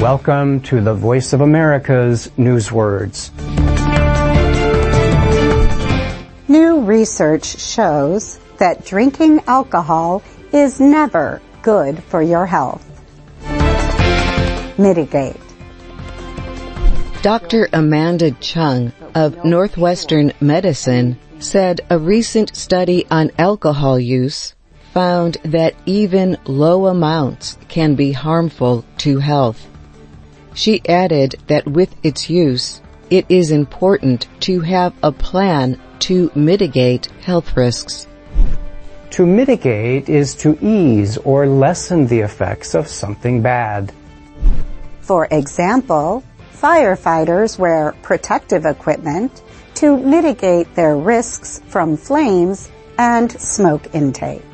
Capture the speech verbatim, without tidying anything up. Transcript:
Welcome to the Voice of America's Newswords. New research shows that drinking alcohol is never good for your health. Mitigate. Doctor Amanda Chung of Northwestern Medicine said a recent study on alcohol use found that even low amounts can be harmful to health. She added that with its use, it is important to have a plan to mitigate health risks. To mitigate is to ease or lessen the effects of something bad. For example, firefighters wear protective equipment to mitigate their risks from flames and smoke intake.